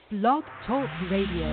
Blog Talk Radio.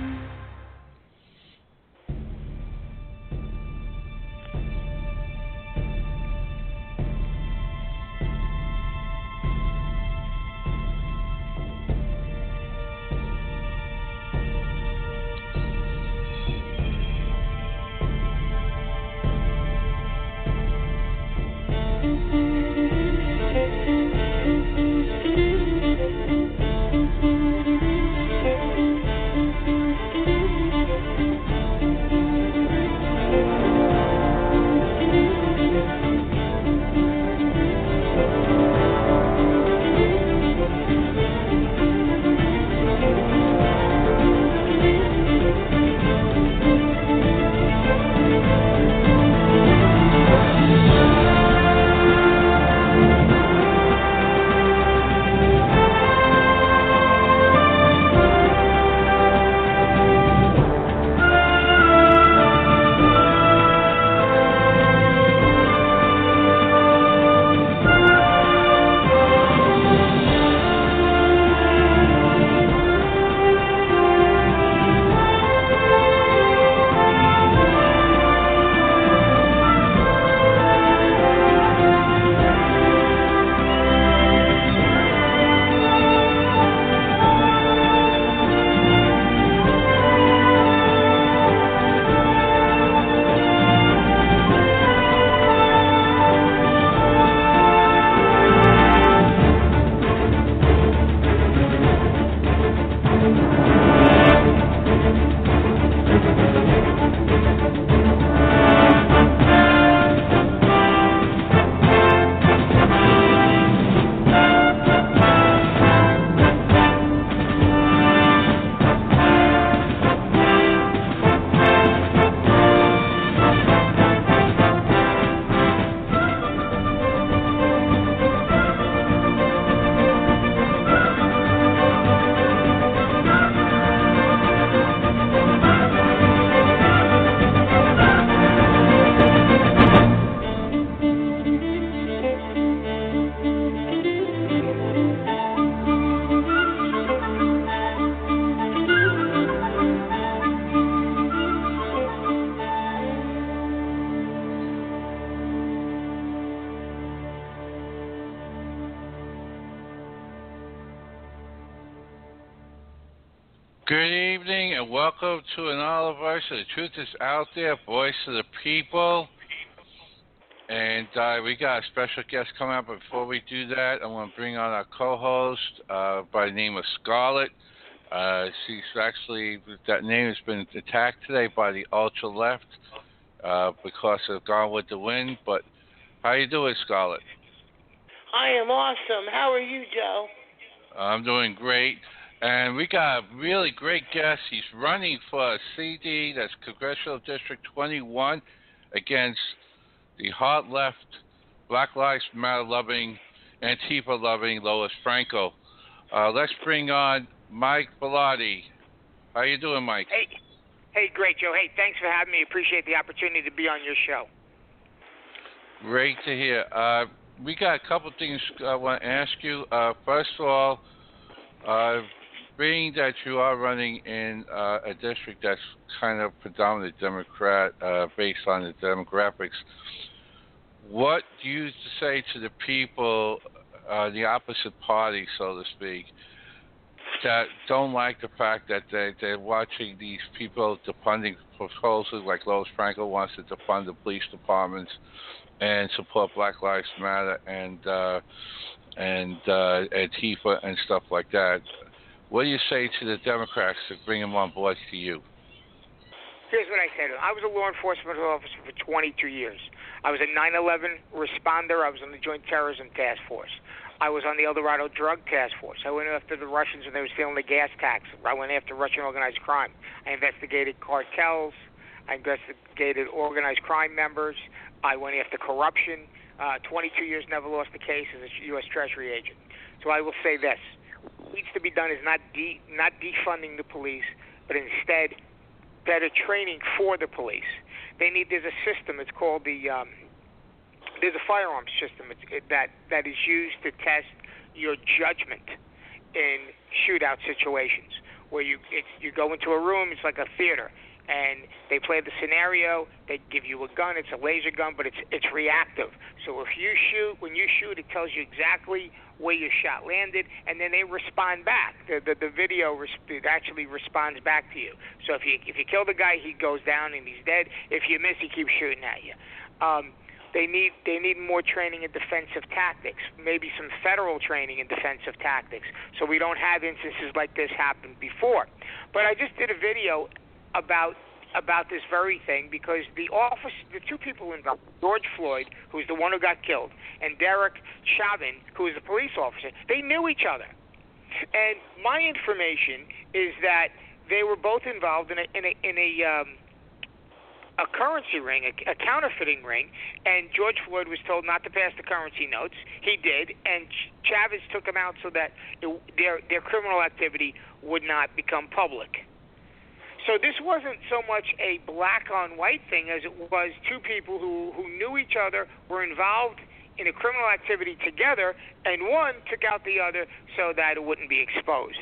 Good evening and welcome to another voice of the truth is out there, voice of the people. And we got a special guest coming up. Before we do that, I want to bring on our co-host by the name of Scarlett. She's actually, that name has been attacked today by the ultra left because of Gone with the Wind. But how you doing, Scarlett? I am awesome. How are you, Joe? I'm doing great. And we got a really great guest. He's running for a CD, that's Congressional District 21, against the hard left, Black Lives Matter loving, Antifa loving Lois Franco. Let's bring on Mike Bellotti. How you doing, Mike? Hey, great, Joe. Hey, thanks for having me. Appreciate the opportunity to be on your show. Great to hear. We got a couple things I want to ask you. First of all, being that you are running in a district that's kind of predominantly Democrat, based on the demographics, what do you say to the people, the opposite party, so to speak, that don't like the fact that they're watching these people defunding proposals like Lois Franco wants to defund the police departments and support Black Lives Matter and Antifa and stuff like that? What do you say to the Democrats to bring them on board to you? Here's what I said. I was a law enforcement officer for 22 years. I was a 9/11 responder. I was on the Joint Terrorism Task Force. I was on the El Dorado Drug Task Force. I went after the Russians when they were stealing the gas tax. I went after Russian organized crime. I investigated cartels. I investigated organized crime members. I went after corruption. 22 years, never lost a case as a U.S. Treasury agent. So I will say this. What needs to be done is not defunding the police, but instead better training for the police. There's a system. It's called there's a firearms system that is used to test your judgment in shootout situations. where you go into a room. It's like a theater, and they play the scenario. They give you a gun. It's a laser gun, but it's reactive. So when you shoot, it tells you exactly where your shot landed, and then they respond back. The video actually responds back to you. So if you kill the guy, he goes down and he's dead. If you miss, he keeps shooting at you. They need more training in defensive tactics, maybe some federal training in defensive tactics, so we don't have instances like this happen before. But I just did a video about this very thing because the two people involved, George Floyd, who's the one who got killed, and Derek Chauvin, who is a police officer, they knew each other. And my information is that they were both involved in a currency ring, a counterfeiting ring, and George Floyd was told not to pass the currency notes. He did, and Chavez took him out so that their criminal activity would not become public. So this wasn't so much a black-on-white thing as it was two people who knew each other, were involved in a criminal activity together, and one took out the other so that it wouldn't be exposed.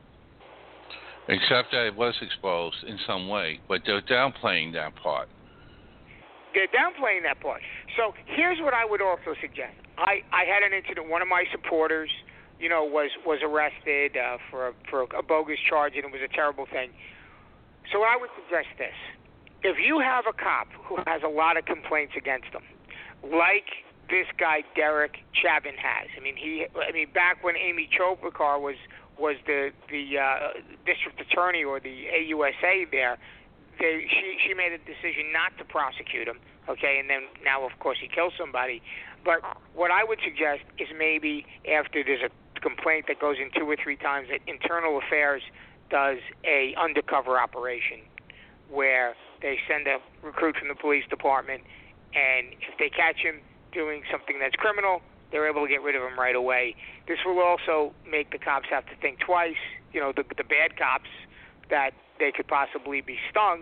Except that it was exposed in some way, but they're downplaying that part. They're downplaying that part. So here's what I would also suggest. I had an incident. One of my supporters, was arrested for a bogus charge, and it was a terrible thing. So I would suggest this. If you have a cop who has a lot of complaints against him, like this guy Derek Chauvin has. I mean, back when Amy Klobuchar was the district attorney or the AUSA there, she made a decision not to prosecute him, okay, and then now, of course, he kills somebody. But what I would suggest is maybe after there's a complaint that goes in 2 or 3 times, that Internal Affairs does a undercover operation where they send a recruit from the police department, and if they catch him doing something that's criminal, they're able to get rid of him right away. This will also make the cops have to think twice, the bad cops, that they could possibly be stung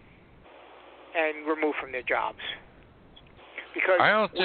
and removed from their jobs. Because I don't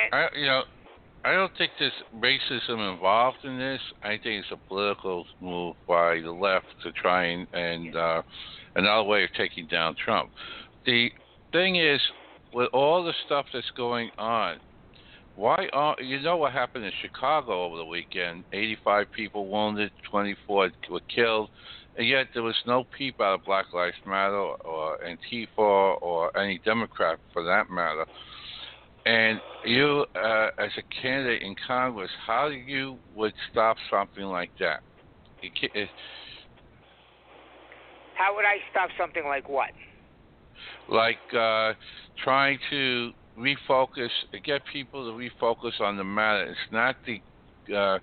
think there's racism involved in this. I think it's a political move by the left to try and another way of taking down Trump. The thing is, with all the stuff that's going on, why what happened in Chicago over the weekend? 85 people wounded, 24 were killed, and yet there was no peep out of Black Lives Matter or Antifa or any Democrat for that matter. And you, as a candidate in Congress, how you would stop something like that? How would I stop something like what? Like trying to get people to refocus on the matter. It's not the gun.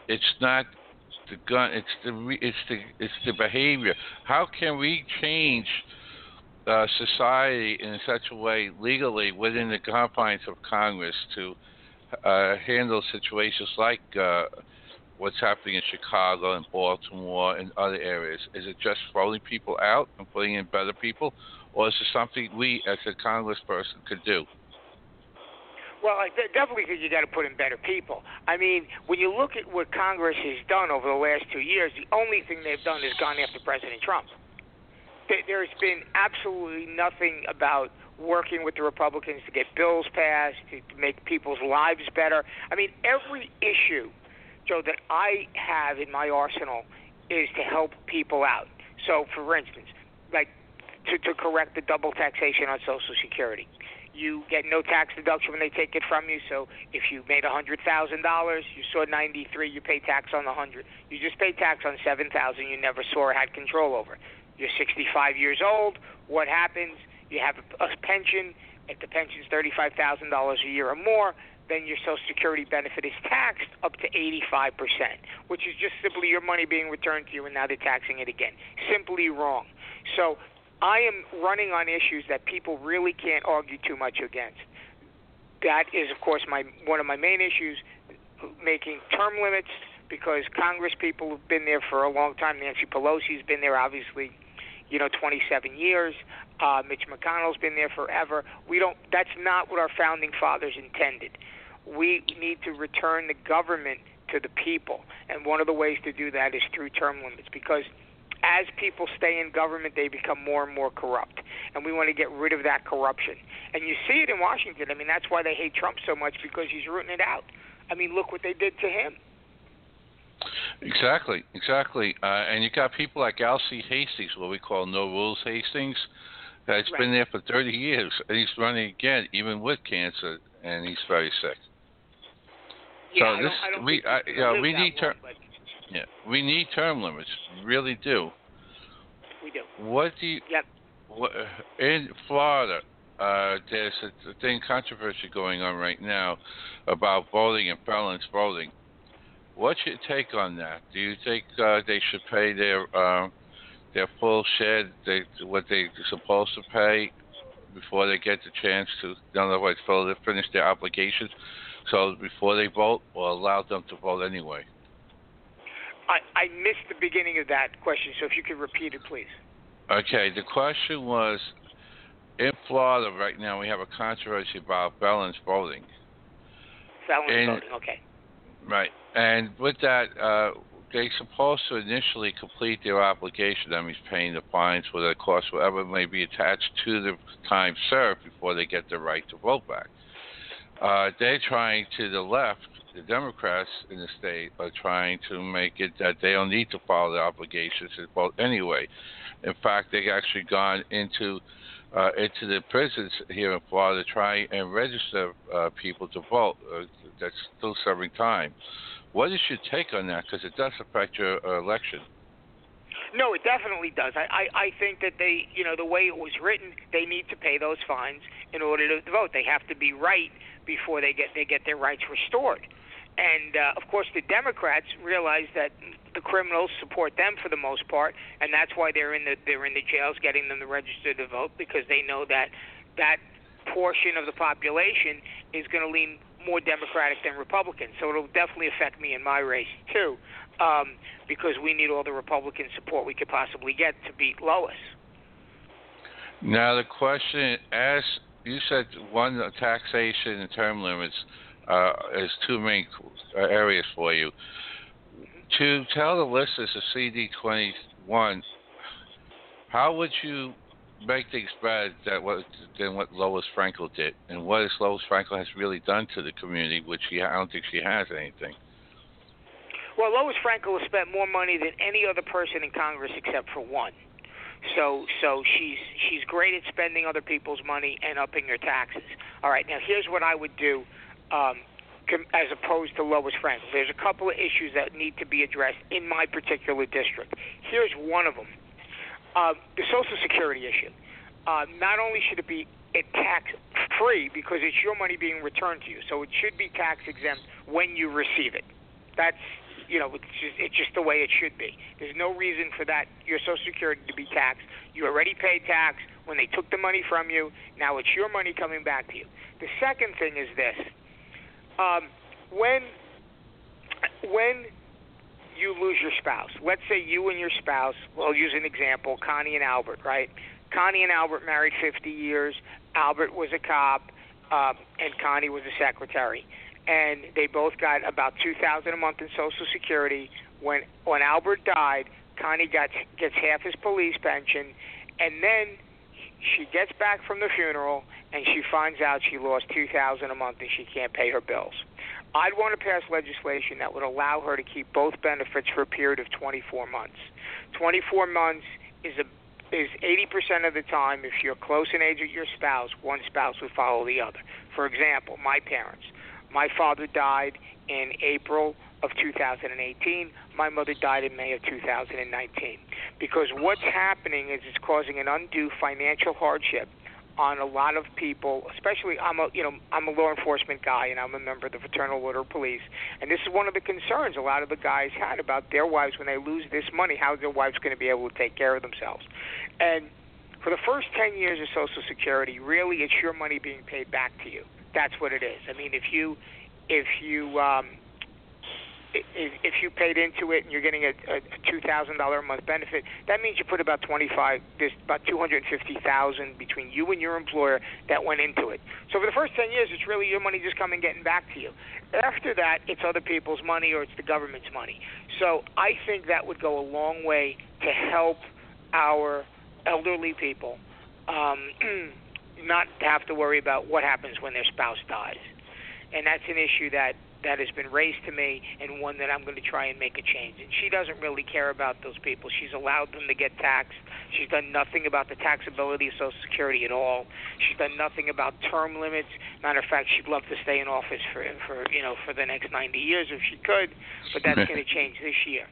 It's the behavior. How can we change society in such a way legally within the confines of Congress to handle situations like what's happening in Chicago and Baltimore and other areas? Is it just throwing people out and putting in better people, or is it something we as a congressperson could do? Well, I definitely think you got to put in better people. I mean, when you look at what Congress has done over the last 2 years, the only thing they've done is gone after President Trump. There's been absolutely nothing about working with the Republicans to get bills passed, to make people's lives better. I mean, every issue, Joe, that I have in my arsenal is to help people out. So, for instance, like to correct the double taxation on Social Security. You get no tax deduction when they take it from you. So if you made $100,000, you saw 93, you pay tax on the 100. You just pay tax on 7,000 you never saw or had control over. You're 65 years old. What happens? You have a pension. If the pension's $35,000 a year or more, then your Social Security benefit is taxed up to 85%, which is just simply your money being returned to you, and now they're taxing it again. Simply wrong. So I am running on issues that people really can't argue too much against. That is, of course, one of my main issues, making term limits, because Congress people have been there for a long time. Nancy Pelosi's been there, obviously, 27 years. Mitch McConnell's been there forever. That's not what our founding fathers intended. We need to return the government to the people, and one of the ways to do that is through term limits, because as people stay in government, they become more and more corrupt. And we want to get rid of that corruption. And you see it in Washington. I mean, that's why they hate Trump so much, because he's rooting it out. I mean, look what they did to him. Exactly. And you got people like Alcee Hastings, what we call No Rules Hastings, that's been there for 30 years, and he's running again, even with cancer, and he's very sick. Yeah, so we need term limits, really do. We do. What do you? Yep. In Florida, there's a controversy going on right now about voting and felons voting. What's your take on that? Do you think they should pay their full share, what they're supposed to pay, before they get the chance to, in other words, finish their obligations, so before they vote, or allow them to vote anyway? I missed the beginning of that question, so if you could repeat it, please. Okay, the question was, in Florida right now we have a controversy about felons voting. Felons voting, okay. Right, and with that, they're supposed to initially complete their obligation, that means paying the fines for the cost, whatever may be attached to the time served, before they get the right to vote back. They're trying to the left, the Democrats in the state are trying to make it that they don't need to follow their obligations to vote anyway. In fact, they've actually gone into the prisons here in Florida to try and register people to vote. That's still serving time. What is your take on that? Because it does affect your election. No, it definitely does. I think that they, the way it was written, they need to pay those fines in order to vote. They have to be right before they get their rights restored. And of course, the Democrats realize that the criminals support them for the most part, and that's why they're in the jails, getting them to register to vote, because they know that portion of the population is going to lean more Democratic than Republican. So it'll definitely affect me in my race too, because we need all the Republican support we could possibly get to beat Lois. Now the question, as you said, one, taxation and term limits is two main areas for you. To tell the listeners of CD21, how would you make things better than what Lois Frankel did, and what is Lois Frankel has really done to the community, which I don't think she has anything. Well, Lois Frankel has spent more money than any other person in Congress except for one. So she's great at spending other people's money and upping their taxes. All right, now here's what I would do as opposed to Lois Frankel. There's a couple of issues that need to be addressed in my particular district. Here's one of them. The Social Security issue. Not only should it be tax-free, because it's your money being returned to you, so it should be tax-exempt when you receive it. That's, it's just the way it should be. There's no reason for that, your Social Security, to be taxed. You already paid tax when they took the money from you. Now it's your money coming back to you. The second thing is this. When you lose your spouse, let's say you and your spouse, well, I'll use an example, Connie and Albert, right? Connie and Albert married 50 years. Albert was a cop, and Connie was a secretary. And they both got about $2,000 a month in Social Security. When Albert died, Connie gets half his police pension, and then she gets back from the funeral, and she finds out she lost $2,000 a month and she can't pay her bills. I'd want to pass legislation that would allow her to keep both benefits for a period of 24 months. 24 months is 80% of the time, if you're close in age with your spouse, one spouse would follow the other. For example, my parents. My father died in April of 2018. My mother died in May of 2019. Because what's happening is it's causing an undue financial hardship on a lot of people, especially I'm a law enforcement guy, and I'm a member of the Fraternal Order of Police, and this is one of the concerns a lot of the guys had about their wives when they lose this money. How is their wives going to be able to take care of themselves? And for the first 10 years of Social Security, really, it's your money being paid back to you. That's what it is. I mean, if you if you paid into it and you're getting a $2,000 a month benefit, that means you put about $250,000 between you and your employer that went into it. So for the first 10 years, it's really your money just coming getting back to you. After that, it's other people's money or it's the government's money. So I think that would go a long way to help our elderly people not have to worry about what happens when their spouse dies. And that's an issue that has been raised to me, and one that I'm going to try and make a change. And she doesn't really care about those people. She's allowed them to get taxed. She's done nothing about the taxability of Social Security at all. She's done nothing about term limits. Matter of fact, she'd love to stay in office for the next 90 years if she could, but that's going to change this year.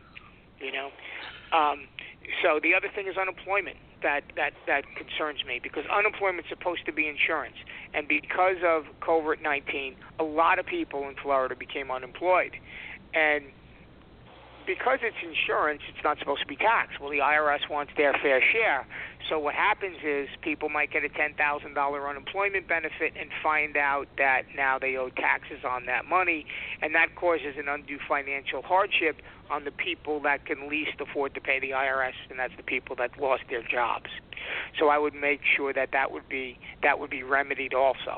So the other thing is unemployment. That concerns me, because unemployment's supposed to be insurance, and because of COVID-19, a lot of people in Florida became unemployed, and because it's insurance, it's not supposed to be taxed. Well, the IRS wants their fair share. So what happens is people might get a $10,000 unemployment benefit and find out that now they owe taxes on that money, and that causes an undue financial hardship on the people that can least afford to pay the IRS, and that's the people that lost their jobs. So I would make sure that would be remedied also.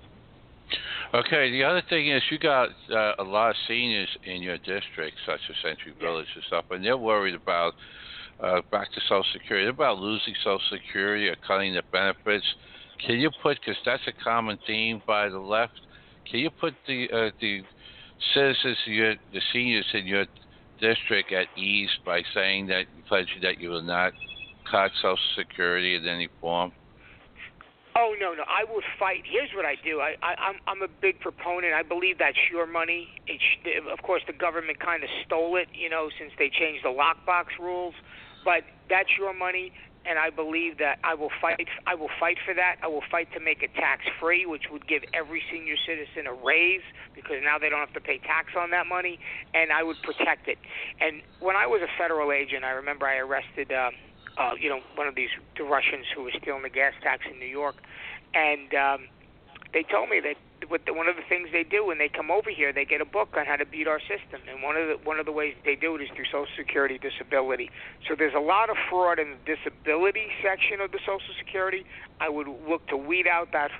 Okay, the other thing is you got a lot of seniors in your district, such as Century Village and stuff, and they're worried about, back to Social Security, they're about losing Social Security or cutting the benefits. Can you put, because that's a common theme by the left, can you put the citizens, the seniors in your district at ease by saying that, pledging that you will not cut Social Security in any form? Oh, no, I would fight. Here's what I do. I'm a big proponent. I believe that's your money. Of course, the government kind of stole it, since they changed the lockbox rules. But that's your money, and I believe that I will fight for that. I will fight to make it tax-free, which would give every senior citizen a raise, because now they don't have to pay tax on that money, and I would protect it. And when I was a federal agent, I remember I arrested one of the Russians who was stealing the gas tax in New York, and they told me that one of the things they do when they come over here, they get a book on how to beat our system, and one of the ways they do it is through Social Security disability. So there's a lot of fraud in the disability section of the Social Security. I would look to weed out that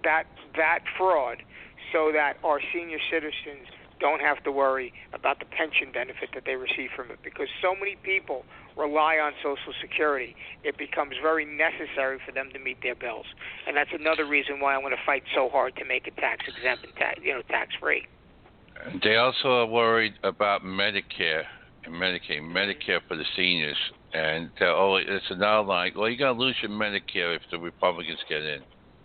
fraud, so that our senior citizens don't have to worry about the pension benefit that they receive from it, because so many people rely on Social Security. It becomes very necessary for them to meet their bills, and that's another reason why I'm going to fight so hard to make it tax exempt and tax-free. They also are worried about Medicare and Medicaid, Medicare for the seniors, and it's another line. Well, you're going to lose your Medicare if the Republicans get in.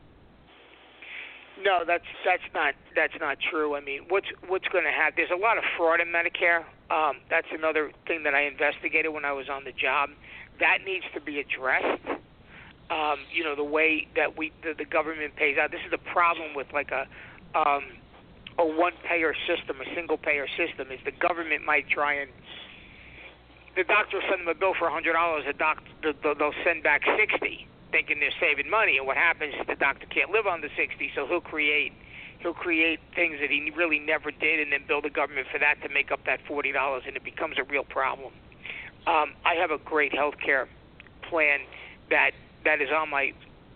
No, that's not true. I mean, what's going to happen? There's a lot of fraud in Medicare. That's another thing that I investigated when I was on the job. That needs to be addressed. The way that the government pays out. This is the problem with like a one-payer system, a single-payer system. Is the government might try and the doctor will send them a bill for $100. They'll send back $60. Thinking they're saving money, and what happens is the doctor can't live on the $60, so he'll create things that he really never did, and then bill the government for that to make up that $40, and it becomes a real problem. I have a great health care plan that is on my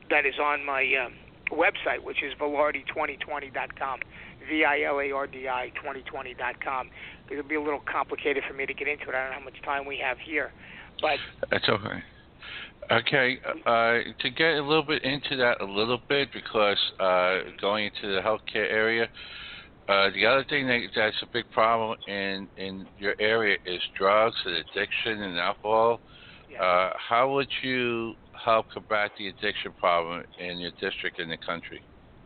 website, which is Vilardi2020.com, VILARDI 2020.com. It'll be a little complicated for me to get into it. I don't know how much time we have here, but that's okay. Okay, to get a little bit into that because going into the healthcare area, the other thing that's a big problem in your area is drugs and addiction and alcohol. Yeah. How would you help combat the addiction problem in your district and the country?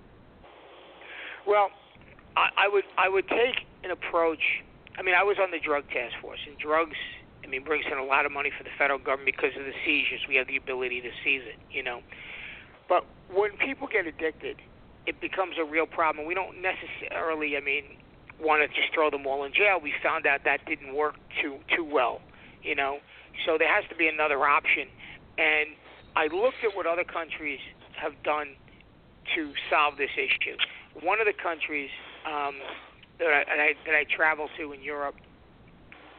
Well, I would take an approach. I mean, I was on the drug task force, and drugs, brings in a lot of money for the federal government because of the seizures. We have the ability to seize it, But when people get addicted, it becomes a real problem. We don't necessarily, want to just throw them all in jail. We found out that didn't work too well, So there has to be another option. And I looked at what other countries have done to solve this issue. One of the countries that I travel to in Europe,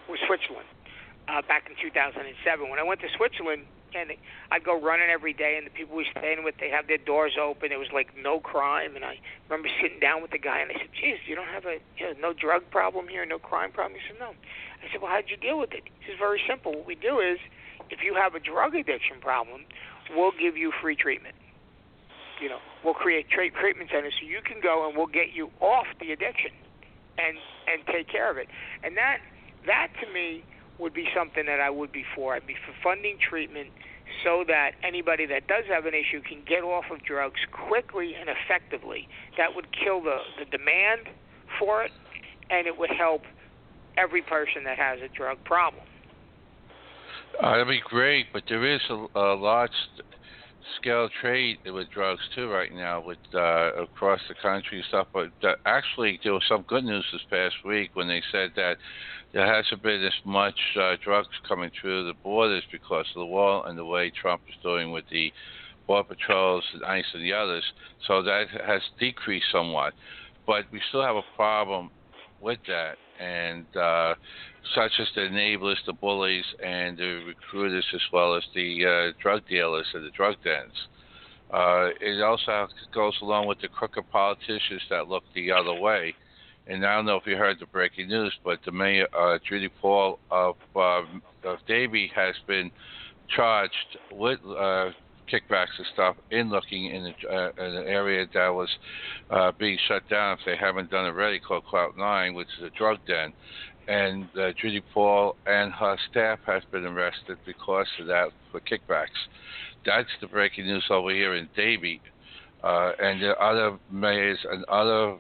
was Switzerland back in 2007. When I went to Switzerland, and I'd go running every day, and the people we were staying with, they have their doors open. It was like no crime, and I remember sitting down with the guy, and I said, "Geez, you don't have no drug problem here, no crime problem?" He said, "No." I said, "Well, how'd you deal with it?" He says, "Very simple. What we do is, if you have a drug addiction problem, we'll give you free treatment. We'll create treatment centers so you can go, and we'll get you off the addiction, and take care of it." And that to me would be something that I would be for. I'd be for funding treatment so that anybody that does have an issue can get off of drugs quickly and effectively. That would kill the demand for it, and it would help every person that has a drug problem. That'd be great, but there is a large-scale trade with drugs too right now, with across the country and stuff. But actually, there was some good news this past week when they said that there hasn't been as much drugs coming through the borders because of the wall and the way Trump is doing with the Border Patrols and ICE and the others. So that has decreased somewhat. But we still have a problem with that, and such as the enablers, the bullies, and the recruiters, as well as the drug dealers and the drug dens. It also goes along with the crooked politicians that look the other way. And I don't know if you heard the breaking news, but the mayor, Judy Paul of Davie, has been charged with kickbacks and stuff in looking in an area that was being shut down, if they haven't done it already, called Cloud 9, which is a drug den. And Judy Paul and her staff has been arrested because of that for kickbacks. That's the breaking news over here in Davie. And there are other mayors and other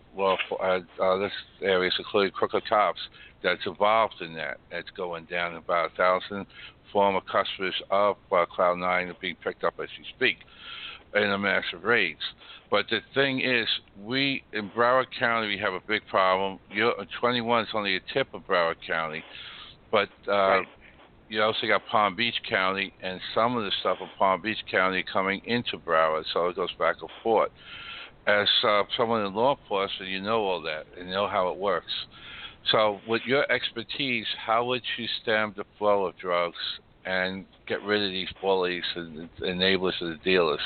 areas, including Crooked Cops, that's involved in that. That's going down. About 1,000 former customers of Cloud 9 are being picked up as we speak in a massive raids. But the thing is, we in Broward County, we have a big problem. 21 is only a tip of Broward County, but Right. You also got Palm Beach County, and some of the stuff in Palm Beach County coming into Broward, so it goes back and forth. As someone in law enforcement, you know all that and know how it works. So with your expertise, how would you stem the flow of drugs and get rid of these bullies and enablers of the dealers?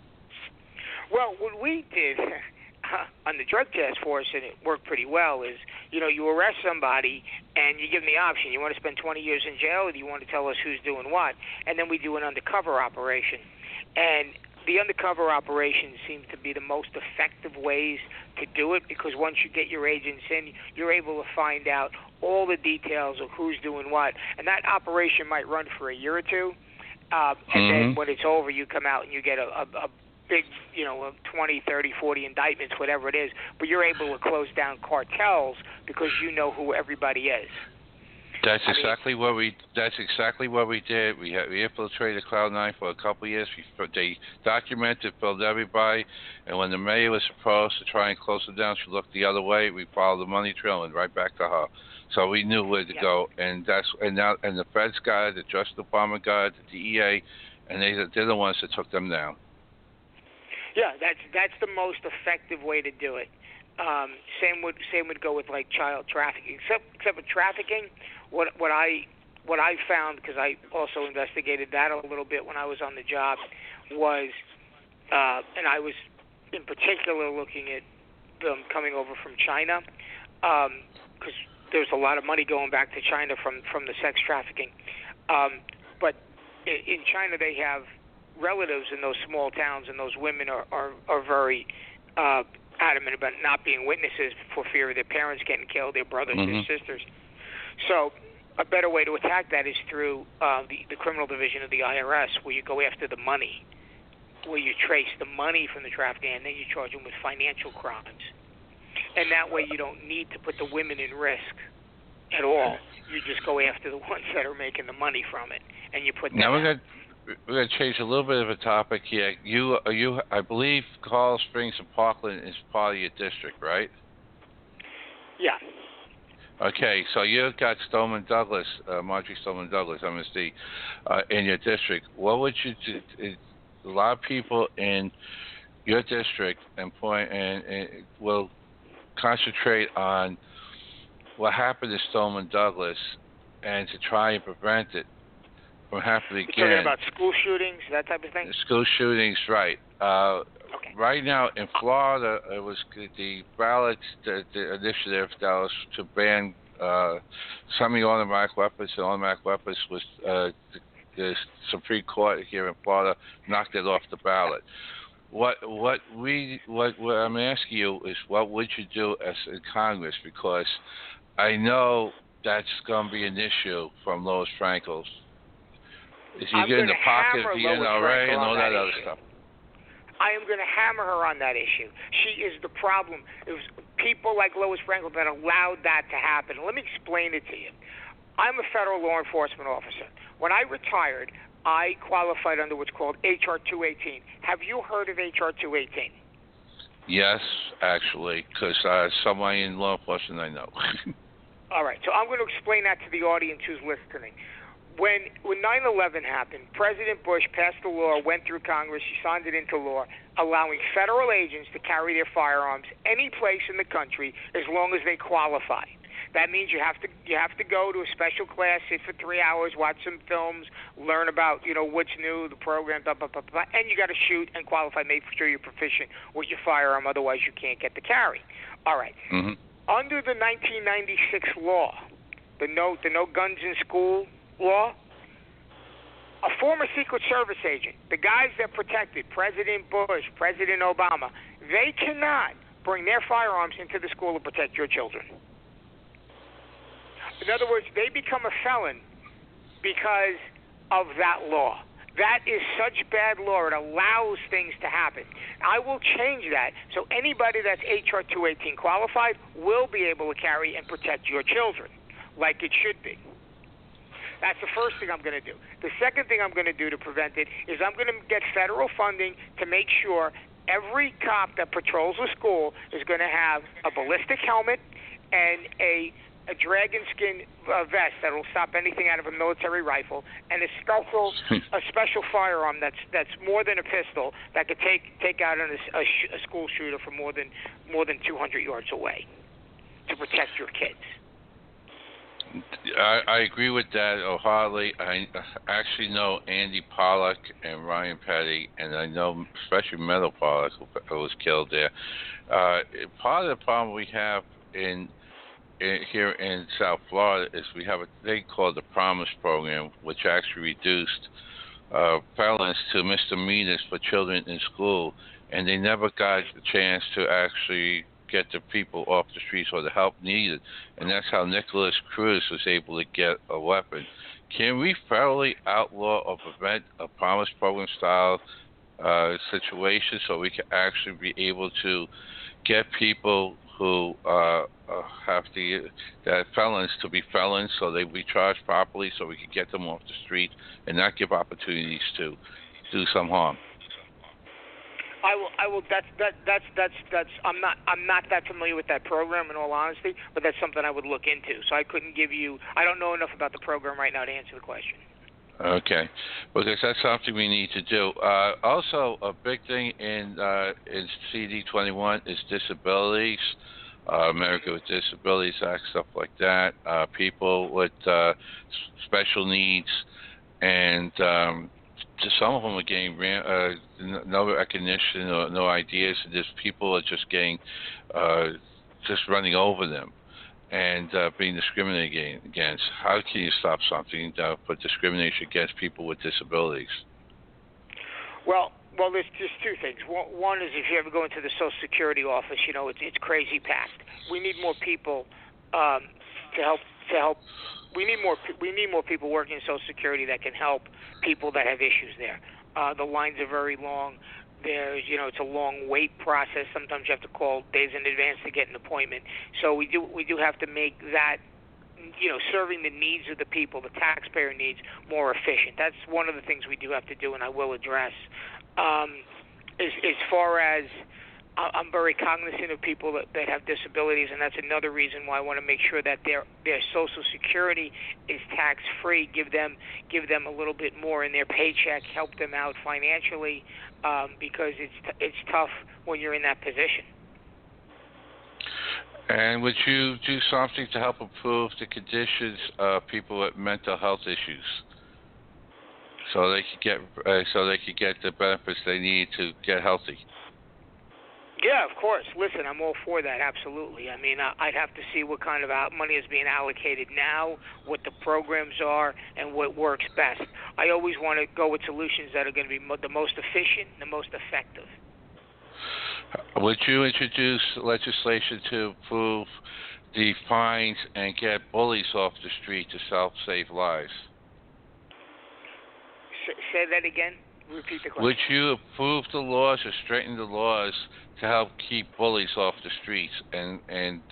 Well, what we did on the drug task force, and it worked pretty well, is you arrest somebody and you give them the option. You want to spend 20 years in jail, or do you want to tell us who's doing what? And then we do an undercover operation. And the undercover operations seem to be the most effective ways to do it, because once you get your agents in, you're able to find out all the details of who's doing what. And that operation might run for a year or two, and then when it's over, you come out and you get a big, 20, 30, 40 indictments, whatever it is, but you're able to close down cartels because you know who everybody is. That's exactly what we did. We infiltrated Cloud 9 for a couple of years. They documented, filmed everybody, and when the mayor was supposed to try and close it down, she looked the other way. We followed the money trail and right back to her. So we knew where to go, and the feds got it, the Justice Department got it, the DEA, and they're the ones that took them down. Yeah, that's the most effective way to do it. Same would go with like child trafficking. Except with trafficking, what I found, because I also investigated that a little bit when I was on the job, was and I was in particular looking at them coming over from China, because there's a lot of money going back to China from the sex trafficking. But in China, they have relatives in those small towns, and those women are very adamant about not being witnesses for fear of their parents getting killed, their brothers, their sisters. So a better way to attack that is through the criminal division of the IRS, where you go after the money, where you trace the money from the trafficking, and then you charge them with financial crimes. And that way you don't need to put the women in risk at all. You just go after the ones that are making the money from it, and you put them now out. We're going to change a little bit of a topic here. I believe Colorado Springs and Parkland is part of your district, right? Yeah. Okay, so you've got Stoneman Douglas, Marjorie Stoneman Douglas, MSD, in your district. What would you do? A lot of people in your district and will concentrate on what happened to Stoneman Douglas and to try and prevent it from happening again. You're talking about school shootings, that type of thing? School shootings, right. Okay. Right now in Florida, it was the ballot, the initiative that was to ban semi-automatic weapons and automatic weapons was the Supreme Court here in Florida knocked it off the ballot. What I'm asking you is, what would you do as in Congress? Because I know that's going to be an issue from Lois Frankel. Is he getting the pocket of the NRA and all that other stuff? I am going to hammer her on that issue. She is the problem. It was people like Lois Frankel that allowed that to happen. Let me explain it to you. I'm a federal law enforcement officer. When I retired, I qualified under what's called H.R. 218. Have you heard of H.R. 218? Yes, actually, because somebody in law enforcement I know. All right, so I'm going to explain that to the audience who's listening. When 9/11 happened, President Bush passed a law, went through Congress, he signed it into law, allowing federal agents to carry their firearms any place in the country as long as they qualify. That means you have to go to a special class, sit for 3 hours, watch some films, learn about what's new, the program, blah, blah, blah, blah, and you got to shoot and qualify. Make sure you're proficient with your firearm, otherwise you can't get the carry. All right. Mm-hmm. Under the 1996 law, the no guns in school law, a former Secret Service agent, the guys that protected President Bush, President Obama, they cannot bring their firearms into the school to protect your children. In other words, they become a felon because of that law. That is such bad law. It allows things to happen. I will change that so anybody that's H.R. 218 qualified will be able to carry and protect your children like it should be. That's the first thing I'm going to do. The second thing I'm going to do to prevent it is I'm going to get federal funding to make sure every cop that patrols a school is going to have a ballistic helmet and a dragon skin vest that will stop anything out of a military rifle, and a special firearm that's more than a pistol that could take out a school shooter from more than 200 yards away to protect your kids. I agree with that wholeheartedly. I actually know Andy Pollock and Ryan Petty, and I know especially Meadow Pollock, who was killed there. Part of the problem we have here in South Florida is we have a thing called the Promise Program, which actually reduced felons to misdemeanors for children in school, and they never got the chance to actually get the people off the streets or the help needed. And that's how Nicholas Cruz was able to get a weapon. Can we federally outlaw or prevent a Promise Program style situation so we can actually be able to get people who that felons to be felons, so they be charged properly, so we can get them off the street and not give opportunities to do some harm? I will. That's. I'm not that familiar with that program, in all honesty, but that's something I would look into. So I couldn't give you. I don't know enough about the program right now to answer the question. Okay, because that's something we need to do. Also, a big thing in CD21 is disabilities. America with Disabilities Act, stuff like that. People with special needs, and some of them are getting no recognition or no ideas. And just people are just getting, just running over them and being discriminated against. How can you stop something for discrimination against people with disabilities? Well, there's just two things. One is if you ever go into the Social Security office, it's crazy packed. We need more people to help. We need more people working in Social Security that can help people that have issues there. The lines are very long. It's a long wait process. Sometimes you have to call days in advance to get an appointment. So we do have to make that, serving the needs of the people, the taxpayer needs, more efficient. That's one of the things we do have to do, and I will address. As far as I'm very cognizant of people that have disabilities, and that's another reason why I want to make sure that their Social Security is tax-free. Give them a little bit more in their paycheck, help them out financially, because it's tough when you're in that position. And would you do something to help improve the conditions of people with mental health issues, so they could get the benefits they need to get healthy? Yeah, of course. Listen, I'm all for that, absolutely. I mean, I'd have to see what kind of money is being allocated now, what the programs are, and what works best. I always want to go with solutions that are going to be the most efficient, the most effective. Would you introduce legislation to improve the fines and get bullies off the street to save lives? Say that again. Repeat the question. Would you improve the laws or straighten the laws to help keep bullies off the streets and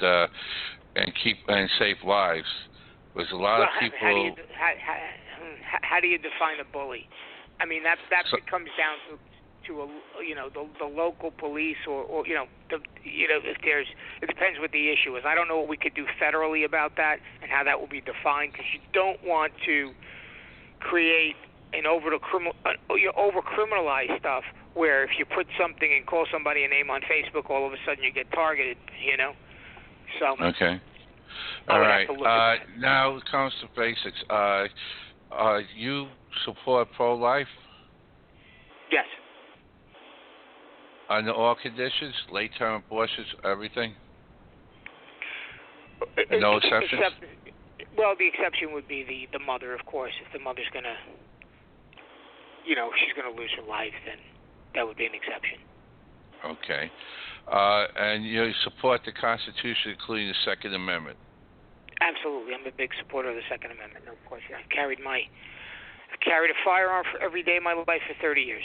save lives? Because a lot of people. How do you define a bully? I mean, that comes down to the local police or if there's, it depends what the issue is. I don't know what we could do federally about that and how that will be defined, because you don't want to create an over criminalize stuff where if you put something and call somebody a name on Facebook, all of a sudden you get targeted. So okay. All right. Now it comes to basics. You support pro-life? Yes. Under all conditions, late-term abortions, everything? And no exceptions? Well, the exception would be the mother, of course. If the mother's going to, she's going to lose her life, then that would be an exception. Okay. And you support the Constitution, including the Second Amendment? Absolutely. I'm a big supporter of the Second Amendment. No question. I've carried a firearm for every day of my life for 30 years.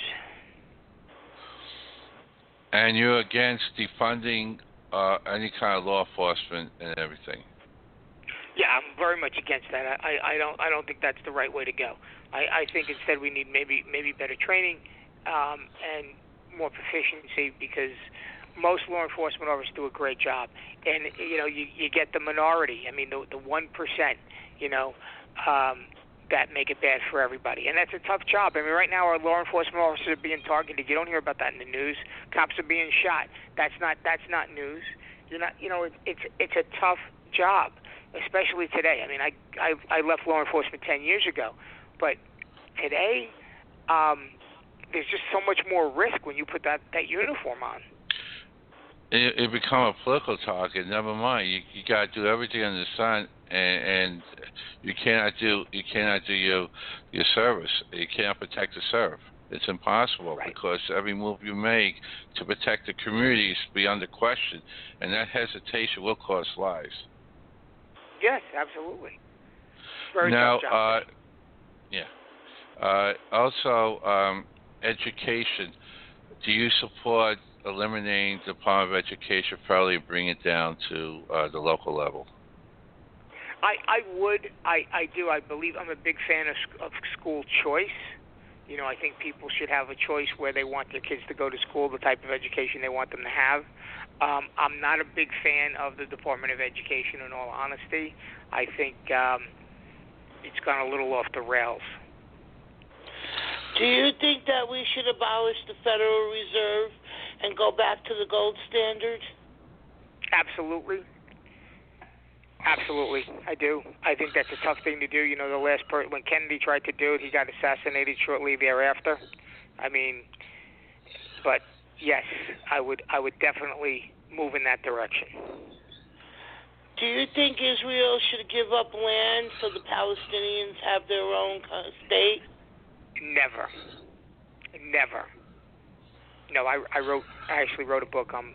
And you're against defunding any kind of law enforcement and everything? Yeah, I'm very much against that. I don't think that's the right way to go. I think instead we need maybe better training and more proficiency, because most law enforcement officers do a great job, and you get the minority. I mean, the 1%, that make it bad for everybody, and that's a tough job. I mean, right now our law enforcement officers are being targeted. You don't hear about that in the news. Cops are being shot. That's not news. You're not. It's a tough job, especially today. I mean, I left law enforcement 10 years ago, but today there's just so much more risk when you put that uniform on. It become a political target. Never mind. You got to do everything under the sun, and you cannot do your service. You cannot protect the serve. It's impossible, right? Because every move you make to protect the community is beyond the question, and that hesitation will cost lives. Yes, absolutely. Very now, tough job. Also, education. Do you support eliminating the Department of Education, probably bring it down to the local level? I would. I do. I believe I'm a big fan of school choice. I think people should have a choice where they want their kids to go to school, the type of education they want them to have. I'm not a big fan of the Department of Education, in all honesty. I think it's gone a little off the rails. Do you think that we should abolish the Federal Reserve and go back to the gold standard? Absolutely. Absolutely, I do. I think that's a tough thing to do. The last when Kennedy tried to do it, he got assassinated shortly thereafter. I mean, but yes, I would definitely move in that direction. Do you think Israel should give up land so the Palestinians have their own state? Never. No, I actually wrote a book on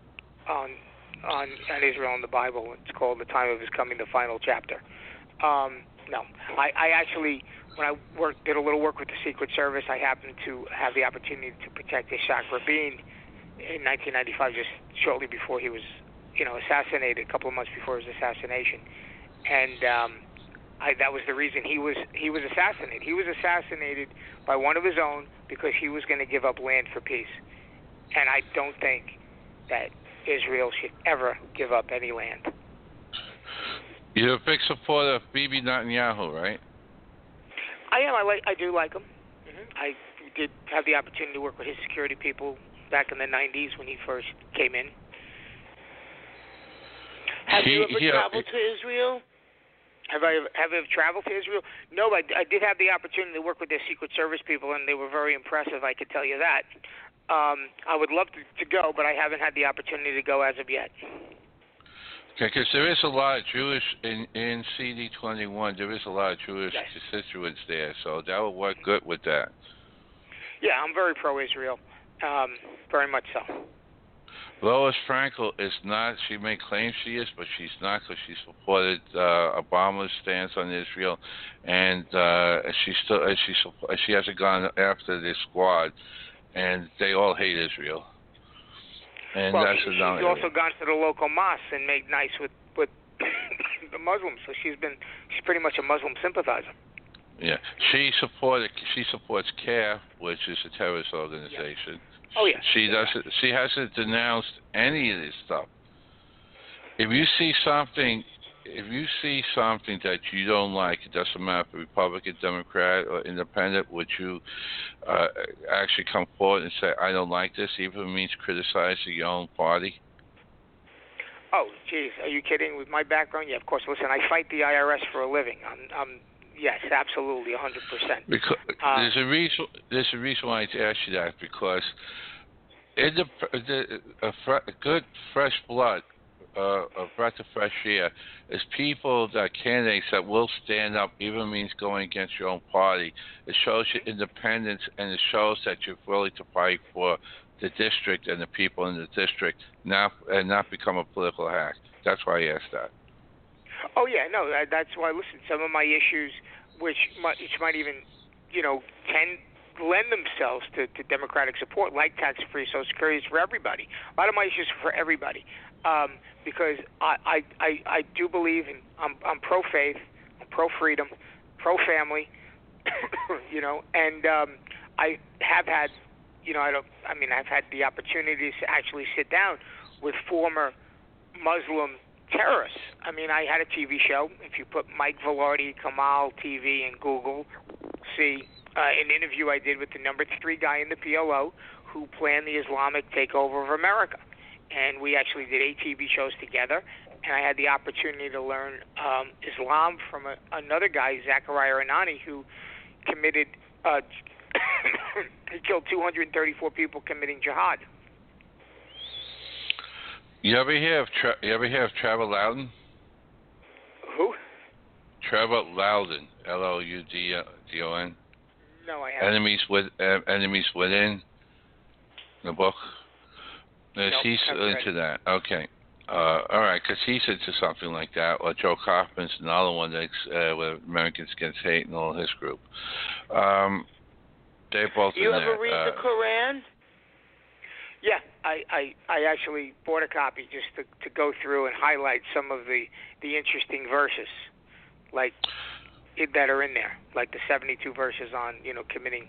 Israel and the Bible. It's called The Time of His Coming, the Final Chapter. No, I actually, when I did a little work with the Secret Service, I happened to have the opportunity to protect Yitzhak Rabin in 1995, just shortly before he was, assassinated, a couple of months before his assassination, and that was the reason he was assassinated. He was assassinated by one of his own because he was going to give up land for peace, and I don't think that Israel should ever give up any land. You're a big supporter of Bibi Netanyahu, right? I am. I do like him. Mm-hmm. I did have the opportunity to work with his security people back in the 90s when he first came in. Have you ever traveled to Israel? Have I ever traveled to Israel? No, I did have the opportunity to work with their Secret Service people, and they were very impressive, I could tell you that. I would love to go, but I haven't had the opportunity to go as of yet. Okay, because there is a lot of Jewish, in CD21, there is a lot of Jewish constituents there, so that would work good with that. Yeah, I'm very pro-Israel, very much so. Lois Frankel is not. She may claim she is, but she's not, because she supported Obama's stance on Israel, and she hasn't gone after this squad, and they all hate Israel. And well, that's she's also gone to the local mosque and made nice with the Muslims, so she's pretty much a Muslim sympathizer. Yeah, she supports CAF, which is a terrorist organization. Yeah. Oh yeah. She hasn't denounced any of this stuff. If you see something that you don't like, it doesn't matter if Republican, Democrat, or Independent, would you actually come forward and say, I don't like this, even if it means criticizing your own party? Oh, geez, are you kidding? With my background, yeah, of course. Listen, I fight the IRS for a living. Yes, absolutely, 100%. Because there's a reason why I asked you that, because in a good fresh blood, a breath of fresh air, is people, that candidates that will stand up, even means going against your own party. It shows your independence, and it shows that you're willing to fight for the district and the people in the district, not become a political hack. That's why I asked that. Oh yeah, no, that's why. Listen, some of my issues, which might even, can lend themselves to Democratic support, like tax-free Social Security, is for everybody. A lot of my issues are for everybody, because I do believe in. I'm pro-faith, I'm pro-freedom, pro-family, and I have had, I've had the opportunity to actually sit down with former Muslim terrorists. I mean, I had a TV show. If you put Mike Velarde, Kamal TV in Google, see an interview I did with the number 3 guy in the PLO who planned the Islamic takeover of America. And we actually did 8 TV shows together. And I had the opportunity to learn Islam from another guy, Zachariah Anani, who committed, he killed 234 people committing jihad. You ever hear of Trevor Loudon? Who? Trevor Loudon, Loudon. No, I haven't. Enemies Within, the book. Nope, he's into that. Okay. All right, because he's into something like that. Or Joe Kaufman's another one that's with Americans Against Hate and all his group. They're both in there. You ever read the Quran? Yeah, I actually bought a copy just to go through and highlight some of the interesting verses, like that are in there, like the 72 verses on committing,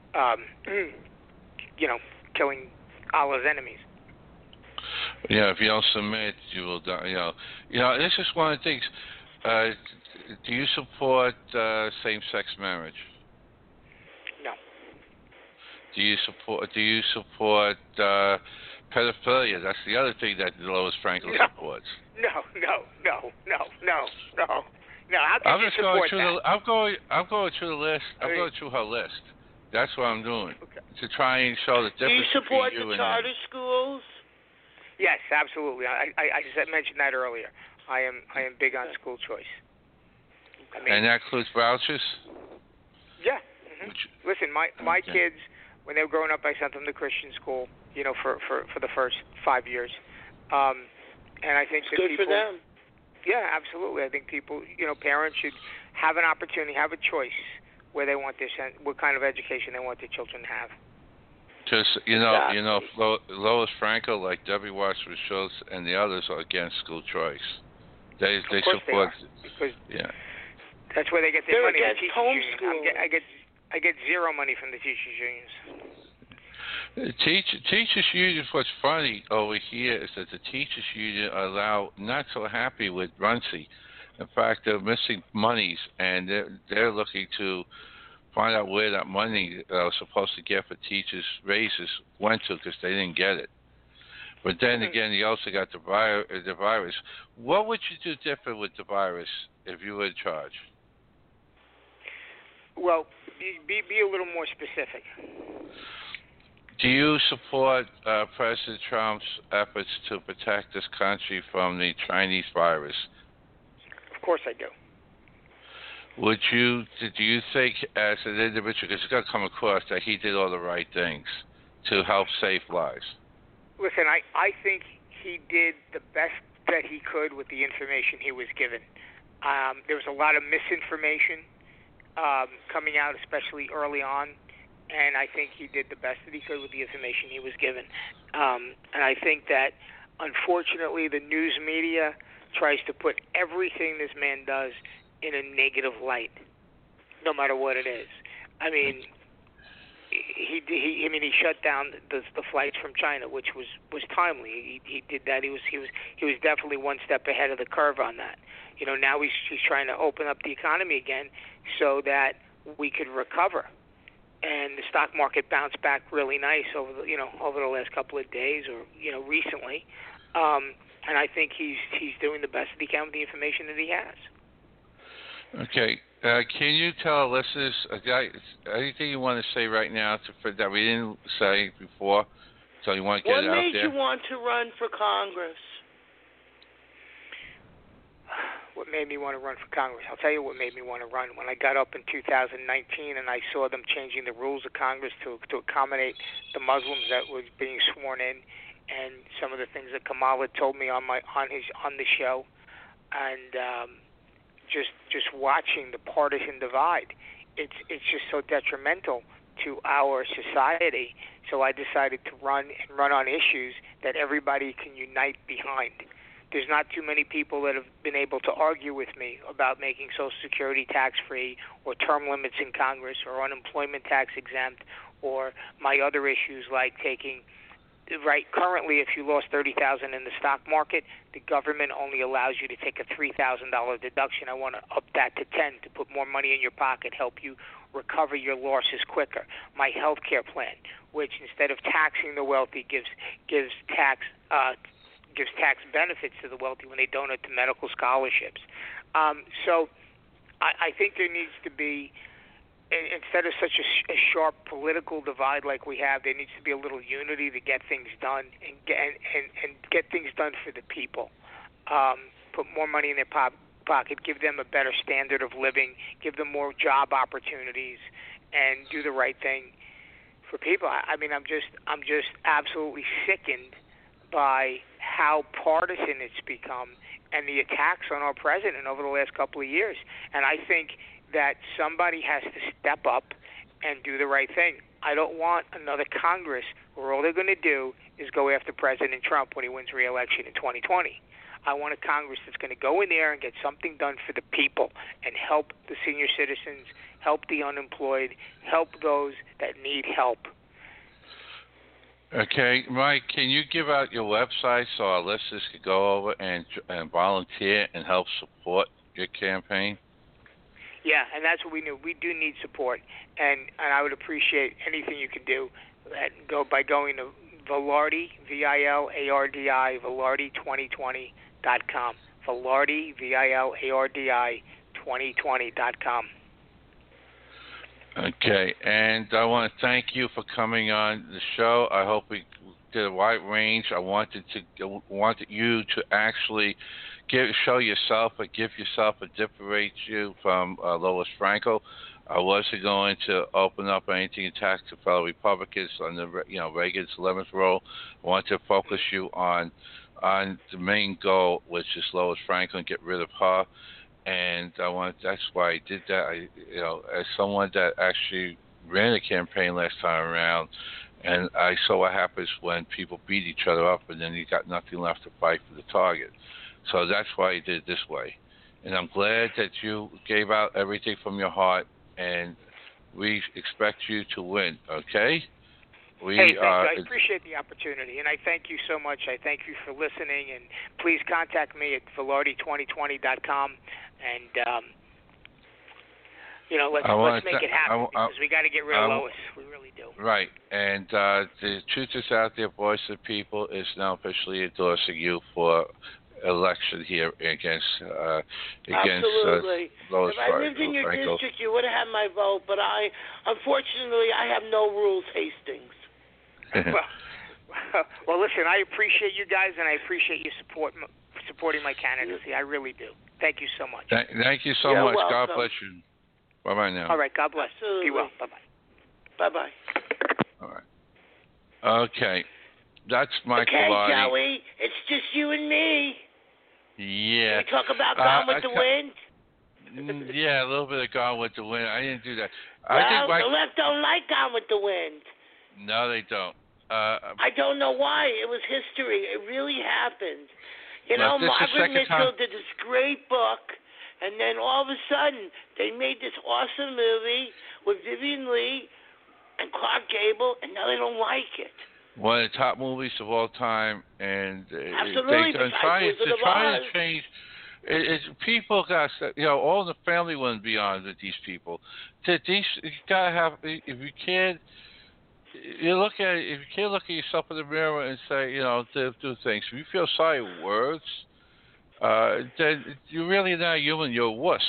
killing Allah's enemies. Yeah, if you don't submit, you will die. This is one of the things. Do you support same-sex marriage? No. Do you support pedophilia? That's the other thing that Lois Frankel supports. No. How can you support that? I'm going through the list. I'm going through her list. That's what I'm doing, to try and show the difference. Do you support between you the charter schools? Yes, absolutely. I mentioned that earlier. I am big on school choice. And that includes vouchers? Yeah. Mm-hmm. Listen, my kids, when they were growing up, I sent them to Christian school, for the first 5 years. And I think it's good for them. Yeah, absolutely. I think people, parents should have an opportunity, have a choice where they want what kind of education they want their children to have. Because Lois Frankel, like Debbie Wasserman Schultz, and the others are against school choice. They support. Because that's where they get their money. They're against homeschooling. I get zero money from the teachers' unions. Teachers union. What's funny over here is that the teachers union are not so happy with Runcie. In fact, they're missing monies, and they're looking to find out where that money was supposed to get for teachers' raises went to, because they didn't get it. But then again, you also got the virus. What would you do different with the virus if you were in charge? Well, be a little more specific. Do you support President Trump's efforts to protect this country from the Chinese virus? Of course I do. Do you think, as an individual, because it's going to come across that he did all the right things to help save lives? Listen, I think he did the best that he could with the information he was given. There was a lot of misinformation coming out, especially early on, and I think he did the best that he could with the information he was given. And I think that, unfortunately, the news media tries to put everything this man does in a negative light, no matter what it is. I mean, he shut down the flights from China, which was timely. He did that. He was definitely one step ahead of the curve on that. You know, now he's trying to open up the economy again so that we could recover. And the stock market bounced back really nice over the last couple of days, or recently. And I think he's doing the best that he can with the information that he has. Okay. Can you tell our listeners anything you want to say right now that we didn't say before? So you want to get it out there? What made you want to run for Congress? What made me want to run for Congress? I'll tell you what made me want to run. When I got up in 2019 and I saw them changing the rules of Congress to accommodate the Muslims that was being sworn in, and some of the things that Kamala told me on the show, and just watching the partisan divide, it's just so detrimental to our society. So I decided to run on issues that everybody can unite behind. There's not too many people that have been able to argue with me about making Social Security tax-free, or term limits in Congress, or unemployment tax exempt, or my other issues like taking. Right, currently, if you lost $30,000 in the stock market, the government only allows you to take a $3,000 deduction. I want to up that to $10,000 to put more money in your pocket, help you recover your losses quicker. My health care plan, which instead of taxing the wealthy, gives tax benefits to the wealthy when they donate to medical scholarships. So I think there needs to be, instead of such a sharp political divide like we have, there needs to be a little unity to get things done and get things done for the people. Put more money in their pocket, give them a better standard of living, give them more job opportunities, and do the right thing for people. I mean, I'm just absolutely sickened by how partisan it's become and the attacks on our president over the last couple of years. And I think that somebody has to step up and do the right thing. I don't want another Congress where all they're going to do is go after President Trump when he wins re-election in 2020. I want a Congress that's going to go in there and get something done for the people and help the senior citizens, help the unemployed, help those that need help. Okay, Mike, can you give out your website so our listeners could go over and volunteer and help support your campaign? Yeah, and that's what we need. We do need support, and I would appreciate anything you could do. By going to Velarde, Vilardi, Velarde2020.com. Velarde, Vilardi, 2020.com. Okay, and I want to thank you for coming on the show. I hope we did a wide range. I wanted you to actually show yourself, but give yourself and differentiate you from Lois Franco. I wasn't going to open up anything attached to fellow Republicans on the Reagan's 11th row. I want to focus you on the main goal, which is Lois Franco, and get rid of her. And that's why I did that. As someone that actually ran a campaign last time around, and I saw what happens when people beat each other up, and then you got nothing left to fight for the target. So that's why I did it this way. And I'm glad that you gave out everything from your heart, and we expect you to win, okay? Thank you. I appreciate the opportunity, and I thank you so much. I thank you for listening, and please contact me at Velarde2020.com. And, let's make it happen because we got to get rid of Lois. We really do. Right, and the truth is out there. Voice of the People is now officially endorsing you for election here against Absolutely. Lois If I lived in your Frankel. district, you would have had my vote, but unfortunately, I have no rules, Hastings. Well, listen, I appreciate you guys, and I appreciate you supporting my candidacy. I really do. Thank you so much. Thank you so You're much. welcome. God bless you. Bye-bye now. All right, God bless. Absolutely. Be well. Bye-bye. Bye-bye. All right. Okay. That's Mike Okay, Bellotti. Joey, it's just you and me. Yeah. Can we talk about Gone with the Wind? Yeah, a little bit of Gone with the Wind. I didn't do that. Well, I think Mike... the left don't like Gone with the Wind. No, they don't. I don't know why. It was history. It really happened. Well, Margaret Mitchell did this great book, and then all of a sudden they made this awesome movie with Vivian Leigh and Clark Gable, and now they don't like it. One of the top movies of all time, and Absolutely, they're trying to change. People got, all the family wouldn't be on with these people. You gotta have, if you can't. You look at it, if you can't look at yourself in the mirror and say, do things. If you feel sorry with words, then you're really not human. You're a wuss.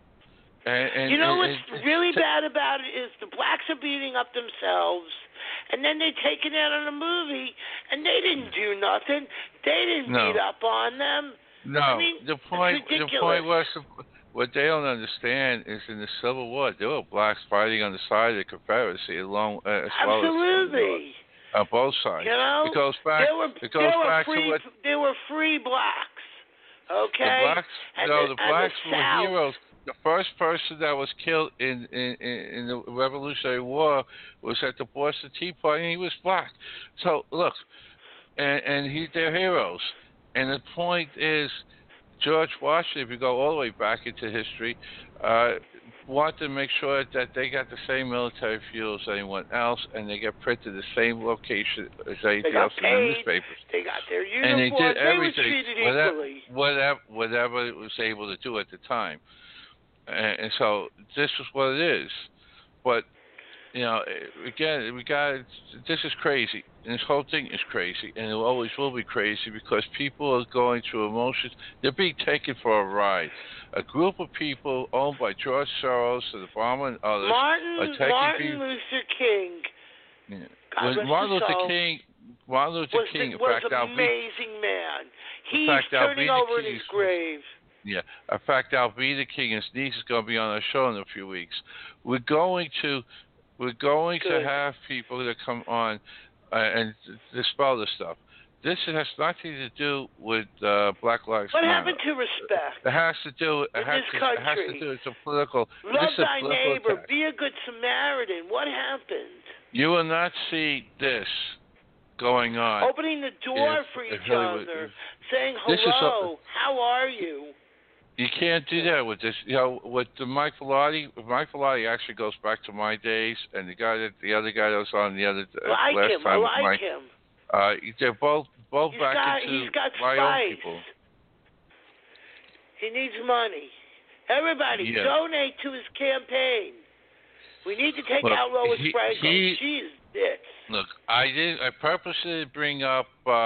And what's really bad about it is the blacks are beating up themselves, and then they take it out on a movie, and they didn't do nothing. They didn't beat up on them. No, I mean, the point was. What they don't understand is in the Civil War, there were blacks fighting on the side of the Confederacy as well Absolutely. as on both sides. It goes back. They were free blacks. Okay. The blacks were heroes. The first person that was killed in the Revolutionary War was at the Boston Tea Party, and he was black. So look, and they're heroes. And the point is, George Washington, if you go all the way back into history, wanted to make sure that they got the same military fuel as anyone else, and they get printed the same location as anything else in the newspapers. They got their uniforms. And they did everything, They were treated equally. whatever it was able to do at the time. And so this is what it is. But again, this is crazy. And this whole thing is crazy. And it always will be crazy because people are going through emotions. They're being taken for a ride. A group of people owned by George Soros and Obama and others are taking Martin Luther King. Yeah. Martin Luther King, was an amazing man. He's turning over in his grave. Yeah. In fact, Alveda King, his niece, is going to be on our show in a few weeks. We're going to have people that come on and dispel this stuff. This has nothing to do with Black Lives Matter. What happened to respect? It has to do. It has to do. It's a political. Love thy neighbor. Attack. Be a good Samaritan. What happened? You will not see this going on. Opening the door for each other, saying hello. How are you? You can't do that with this. With the Mike Bellotti. Mike Bellotti actually goes back to my days, and the other guy that was on the other last time. I like him. They're both back into my own people. He needs money. Everybody, donate to his campaign. We need to take out Lois Frankel. She's this. Look, I purposely bring up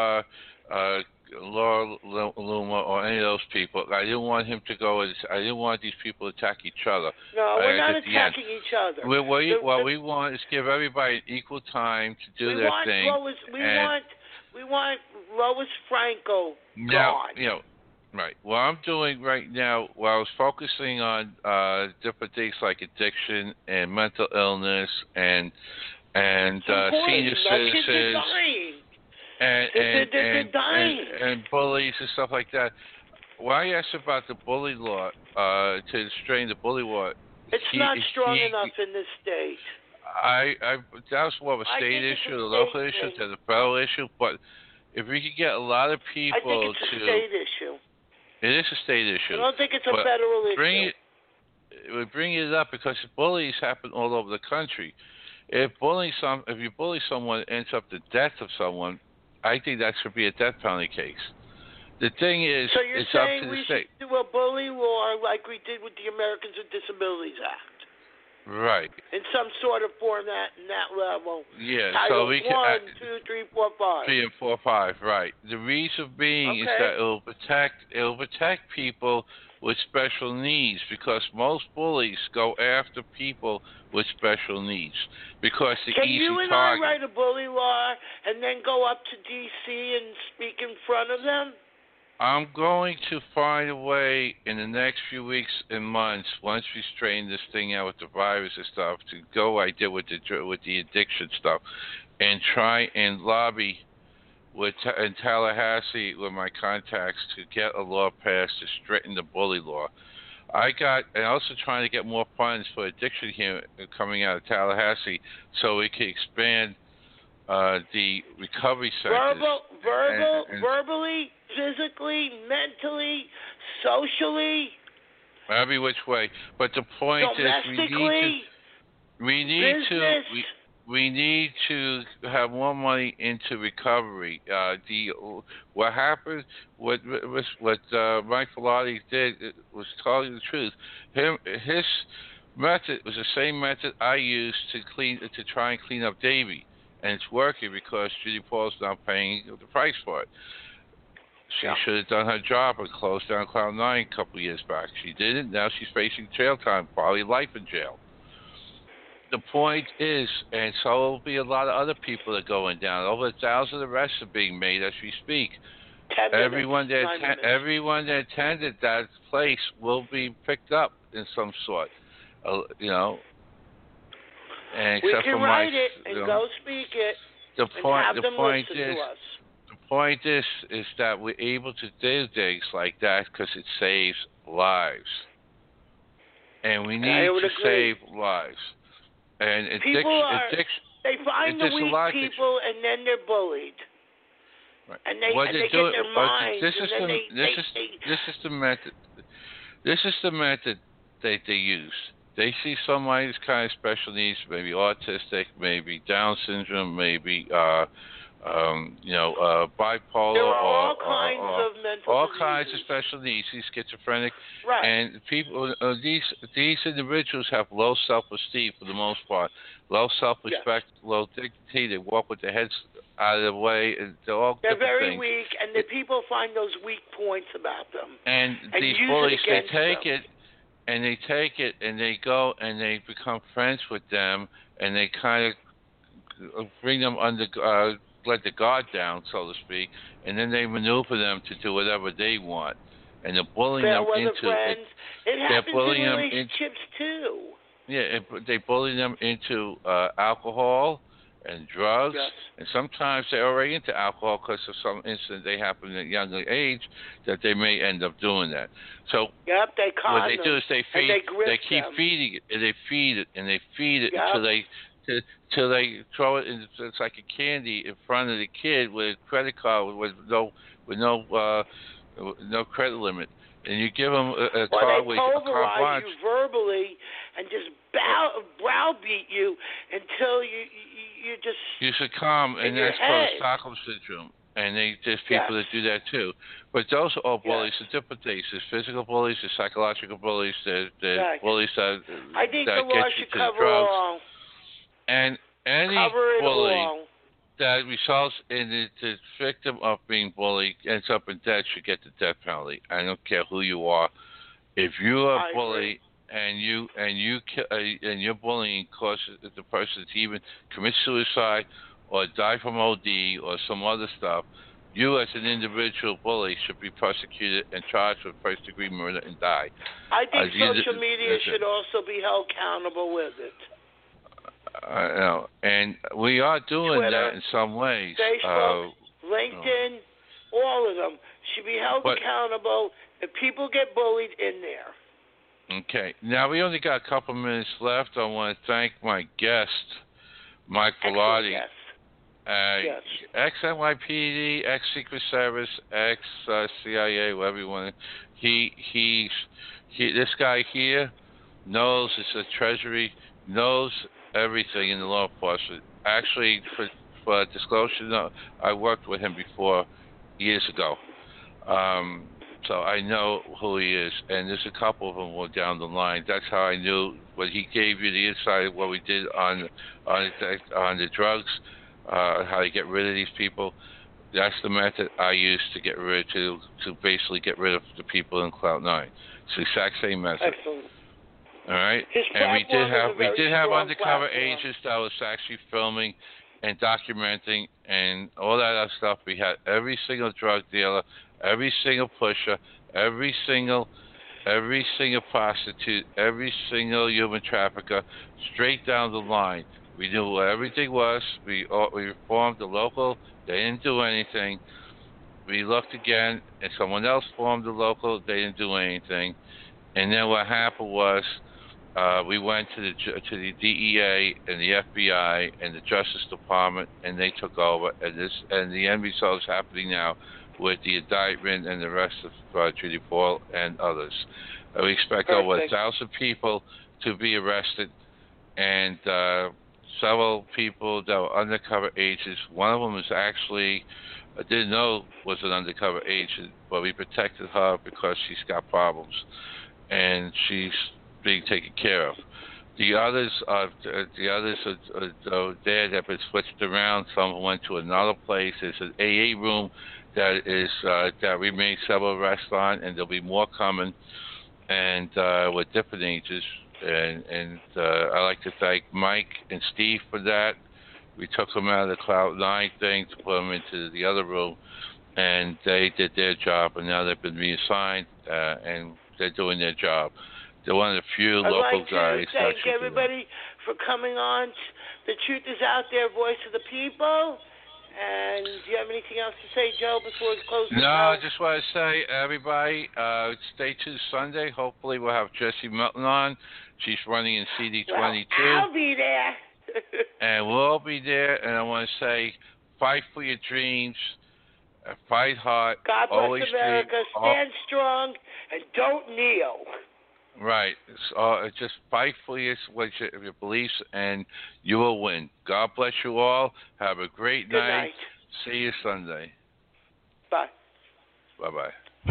Laura Luma or any of those people. I didn't want him to go. I didn't want these people to attack each other. No, we're not attacking each other. What we want is give everybody equal time to do their thing. We want Lois Frankel gone. Right. What I'm doing right now, while I was focusing on different things like addiction and mental illness and senior citizens. And bullies and stuff like that. When I asked about the bully law, to restrain the bully law, it's not strong enough in this state. That was more of a state issue, a local issue, than a federal issue. But if we could get a lot of people I think it's a state issue. It is a state issue. I don't think it's a federal issue. We bring it up because bullies happen all over the country. If you bully someone and ends up the death of someone, I think that should be a death penalty case. The thing is, so you're it's saying up to we the state. should do a bully war like we did with the Americans with Disabilities Act? Right. in some sort of format in that level. Yeah. Title So we can 1, 2, 3, 4, 5. 3 and 4, 5. Right. The reason being is that it'll protect people with special needs, because most bullies go after people with special needs because the Can easy you and target. I write a bully law and then go up to D.C. and speak in front of them? I'm going to find a way in the next few weeks and months, once we straighten this thing out with the virus and stuff, to go I did with the addiction stuff, and try and lobby in Tallahassee with my contacts to get a law passed to straighten the bully law. And also trying to get more funds for addiction here coming out of Tallahassee, so we can expand the recovery centers. Verbally, physically, mentally, socially. Every which way. But the point is, we need to have more money into recovery. What happened, what Mike Velarde did was telling the truth. His method was the same method I used to try and clean up Davey. And it's working because Judy Paul's not paying the price for it. She should have done her job and closed down Cloud 9 a couple of years back. She didn't. Now she's facing jail time, probably life in jail. The point is, and so will be a lot of other people that are going down. Over 1,000 arrests are being made as we speak. Everyone that attended that place will be picked up in some sort. And we except can for write it and go speak it. The point is that we're able to do things like that because it saves lives, and we need to save lives. And they find the weak people and then they're bullied. Right. And they get their minds. This is the method. This is the method that they use. They see somebody who's kind of special needs, maybe autistic, maybe Down syndrome, maybe bipolar, there are all kinds of mental all diseases. kinds of special needs. He's schizophrenic, right? And people, these individuals have low self-esteem for the most part, low self-respect, low dignity. They walk with their heads out of the way. And they're very things. weak, and the people find those weak points about them. And these bullies, they take it. And they take it and they go and they become friends with them, and they kind of bring them under, let the guard down, so to speak, and then they maneuver them to do whatever they want, and they're bullying them into it. It happens in relationships too. Yeah, they bully them into alcohol and drugs, and sometimes they're already into alcohol because of some incident they happen at a younger age that they may end up doing that. So they con what they do is they keep them. feeding it, and they feed it, and they feed it until they throw it in. It's like a candy in front of the kid with a credit card with no credit limit, and you give them a card with a carte blanche. You verbally and just browbeat you until you just succumb, and that's called Stockholm syndrome. And there's people that do that too. But those are all bullies. There's different things. There's physical bullies, there's psychological bullies, there's bullies that I think that the law get you should to cover drugs. all. And any bully that results in the victim of being bullied ends up in debt should get the death penalty. I don't care who you are. If you are bullied and your bullying causes the person to even commit suicide or die from OD or some other stuff, you as an individual bully should be prosecuted and charged with first-degree murder and die. I think social media should also be held accountable with it. And we are doing Twitter, that in some ways. Facebook, LinkedIn, all of them should be held accountable if people get bullied in there. Okay. Now, we only got a couple minutes left. I want to thank my guest, Mike Velarde. Ex-NYPD, ex-Secret Service, ex-CIA, whatever you want. This guy here knows it's the Treasury, knows everything in the law enforcement. Actually, for disclosure, I worked with him before years ago. So I know who he is, and there's a couple of them more down the line. That's how I knew when he gave you the insight of what we did on the drugs, how to get rid of these people. That's the method I used to basically get rid of the people in Cloud9. It's the exact same method. Excellent. All right, His and we did have strong undercover platform. agents that was actually filming and documenting and all that other stuff. We had every single drug dealer, every single pusher, every single prostitute, every single human trafficker, straight down the line. We knew what everything was. We formed the local. They didn't do anything. We looked again, and someone else formed the local. They didn't do anything. And then what happened was we went to the DEA and the FBI and the Justice Department, and they took over. And the end result is happening now with the indictment and the rest of Judy Paul and others. We expect over 1,000 people to be arrested, and several people that were undercover agents. One of them was actually, I didn't know was an undercover agent, but we protected her because she's got problems, and she's being taken care of. The others are there that have been switched around. Some went to another place. There's an AA room that we made several arrests on, and there'll be more coming, and with different ages. And I'd like to thank Mike and Steve for that. We took them out of the Cloud9 thing to put them into the other room, and they did their job, and now they've been reassigned, and they're doing their job. They're one of the few local guys. I'd like to thank everybody for coming on. The Truth is Out There, Voice of the People. And do you have anything else to say, Joe, before we close the show? No, I just want to say, everybody, stay tuned Sunday. Hopefully we'll have Jessie Milton on. She's running in CD22. Well, I'll be there. And we'll be there. And I want to say, fight for your dreams. Fight hard. God bless always America. Stand strong and don't kneel. Right. Just fight for your beliefs, and you will win. God bless you all. Have a great night. See you Sunday. Bye. Bye-bye.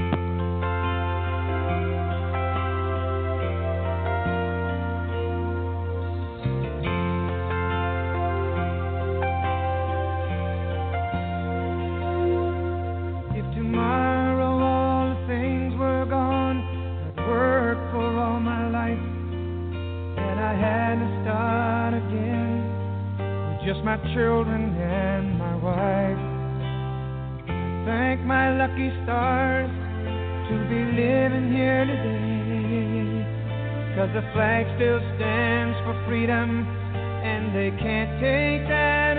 Just my children and my wife. Thank my lucky stars to be living here today. 'Cause the flag still stands for freedom, and they can't take that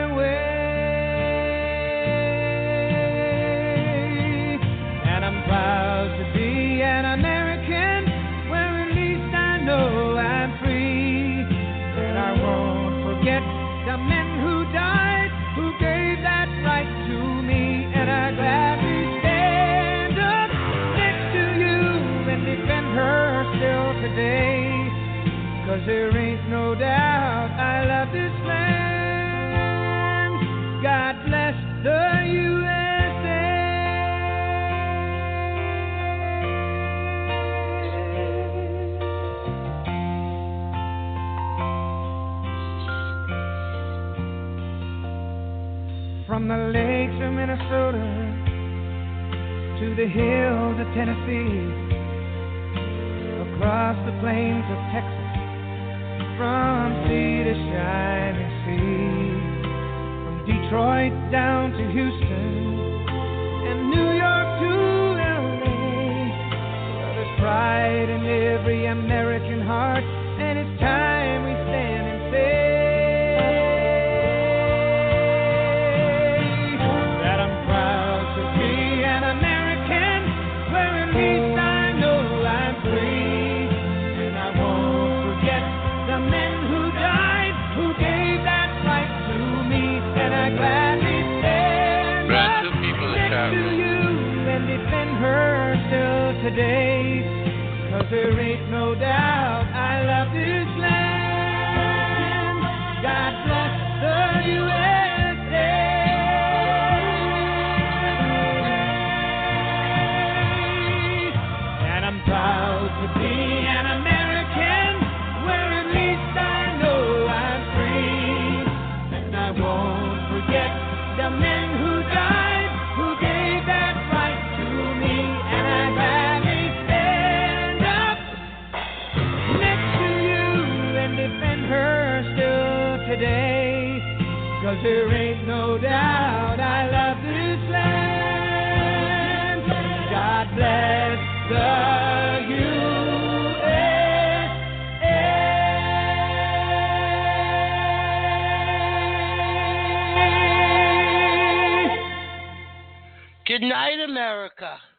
away. And I'm proud to be an American, where at least I know I'm free. And I won't forget the men who died, who gave that right to me, and I gladly stand up next to you and defend her still today. 'Cause there ain't no doubt I love this land. God bless the USA. From the lakes of Minnesota to the hills of Tennessee, across the plains of Texas, from sea to shining sea, from Detroit down to Houston and New York to LA. Well, there's pride in every American heart, and it's time we stand and say today, 'cause there ain't no doubt I love this land. God bless the USA. won't forget the men who died, who gave that right to me, and I'd gladly stand up next to you and defend her still today, 'cause there ain't no doubt I love this land. God bless the USA. Good night, America.